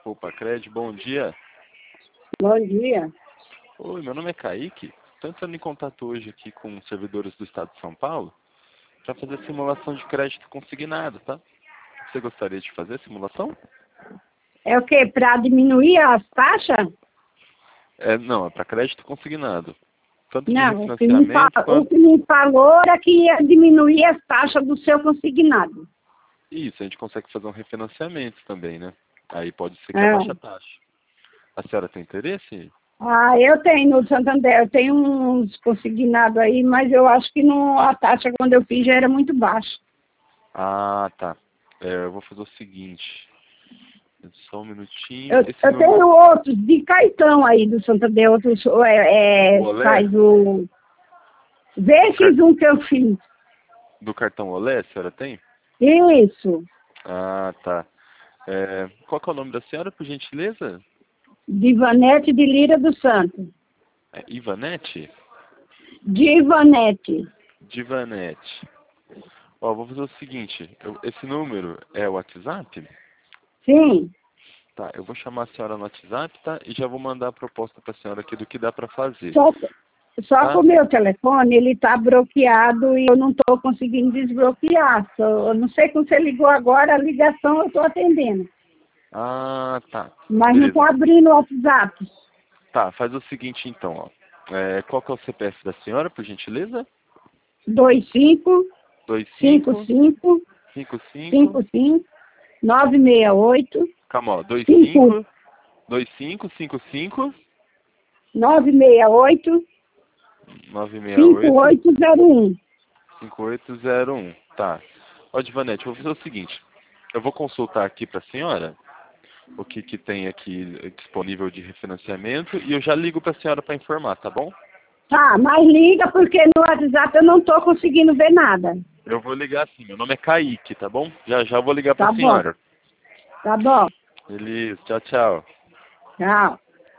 Poupa-Cred, bom dia. Bom dia. Oi, meu nome é Kaique. Estou entrando em contato hoje aqui com os servidores do Estado de São Paulo para fazer simulação de crédito consignado, tá? Você gostaria de fazer a simulação? É o quê? Para diminuir as taxas? Não, é para crédito consignado. Tanto de Não, refinanciamento o quanto... que me falou era que ia diminuir as taxas do seu consignado. Isso, a gente consegue fazer um refinanciamento também, né? Aí pode ser que abaixe a taxa. A senhora tem interesse? Eu tenho no Santander, eu tenho uns consignados aí, mas eu acho que não, a taxa quando eu fiz já era muito baixa. Ah, tá. Eu vou fazer o seguinte. Só um minutinho. Eu Esse número... tenho outros de cartão aí do Santander, outros Olé? faz o... Vê esses um que eu fiz. Do cartão Olé, a senhora tem? Isso, Ah, tá. Qual que é o nome da senhora, por gentileza? Divanete de Lira do Santo. Ivanete? Divanete. Divanete. Ó, vou fazer o seguinte. Esse número é o WhatsApp? Sim. Tá, eu vou chamar a senhora no WhatsApp, tá? E já vou mandar a proposta para a senhora aqui do que dá para fazer. Só Tá? que o meu telefone, ele está bloqueado e eu não estou conseguindo desbloquear. Eu não sei como você ligou agora, a ligação eu estou atendendo. Ah, tá. Mas não Beleza. estou abrindo o WhatsApp. Tá, faz o seguinte então, ó. Qual que é o CPF da senhora, por gentileza? 25 25 55 55. 55 968 Calma, ó. 5 25 25 55 968 968 5801. 5801. Tá. Ó, Divanete, eu vou fazer o seguinte. Eu vou consultar aqui para a senhora o que tem aqui disponível de refinanciamento e eu já ligo para a senhora para informar, tá bom? Tá, mas liga porque no WhatsApp eu não estou conseguindo ver nada. Eu vou ligar sim. Meu nome é Kaique, tá bom? Já já vou ligar para Tá a bom, senhora. tá bom. Beleza. Tchau, tchau. Tchau.